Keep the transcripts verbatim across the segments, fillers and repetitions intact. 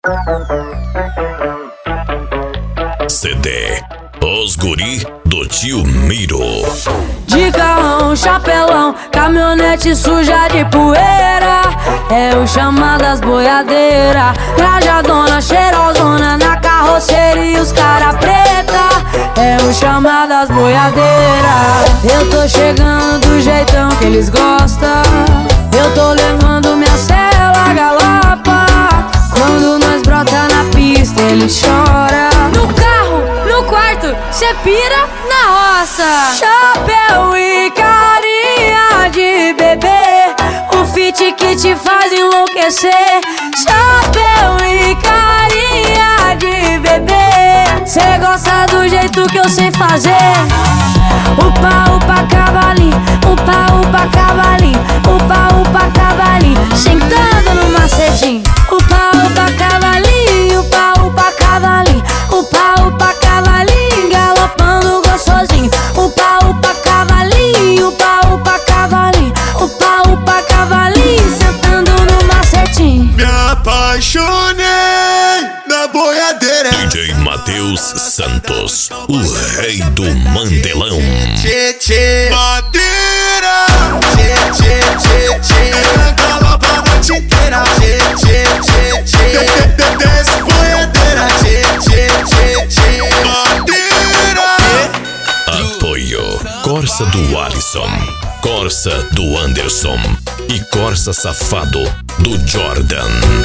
C D Os Guri do Tio Miro. De carrão, chapelão, caminhonete suja de poeira, é o chamadas boiadeira. Trajadona, cheirosona na carroceria, os cara preta, é o chamadas boiadeira. Eu tô chegando do jeitão que eles gostam, eu tô levando minha cela galopa. Quando nós brota na pista, eles choram. No carro, no quarto, cê pira na roça. Chapéu e carinha de bebê, o fit que te faz enlouquecer. Chapéu e carinha de bebê, cê gosta do jeito que eu sei fazer. Upa, upa, cavalinho, upa, upa, cavalinho, upa, upa, cavalinho, sentando no macetinho. Upa, upa, cavalinho, upa, upa, cavalinho, upa, upa, cavalinho, galopando gostosinho. Upa, upa, cavalinho, upa, upa, cavalinho, upa, upa, cavalinho, sentando no macetinho. Me apaixonei na boiadeira. D J Matheus Santos, o rei do mandelão. Tchê, tchê, madeira. Tchê, tchê, tchê, tchê, ela galopa a noite inteira. Tchê, tchê, tchê, tchê, desce boiadeira. Tchê, tchê, tchê, tchê, madeira. Apoio Corsa do Alisson, Corsa do Anderson e Corsa Safado do Jordan.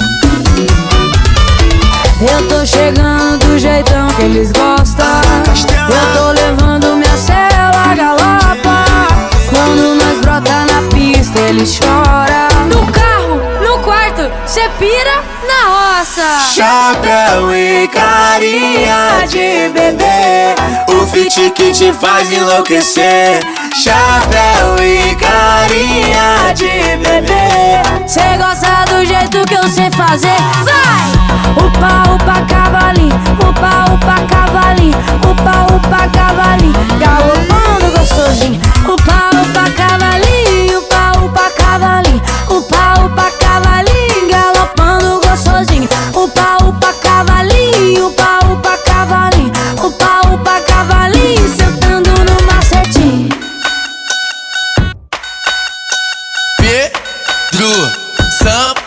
Eu tô chegando do jeitão que eles gostam, eu tô levando minha cela galopa. Quando nós brota na pista, eles choram. No carro, no quarto, cê pira na roça. Chapéu e carinha de bebê, o fit que te faz enlouquecer. Chapéu e carinha de bebê, cê gosta do jeito que eu sei fazer. Vai! Upa, upa, cavalinho, upa, upa, cavalinho, upa, upa, cavalinho, galopando gostosinho. Upa, upa, cavalinho, upa, upa, cavalinho, upa, upa, cavalinho, galopando gostosinho. Upa, upa, cavalinho, upa, upa, cavalinho, upa, upa, cavalinho, sentando no macetinho. Pedro Sam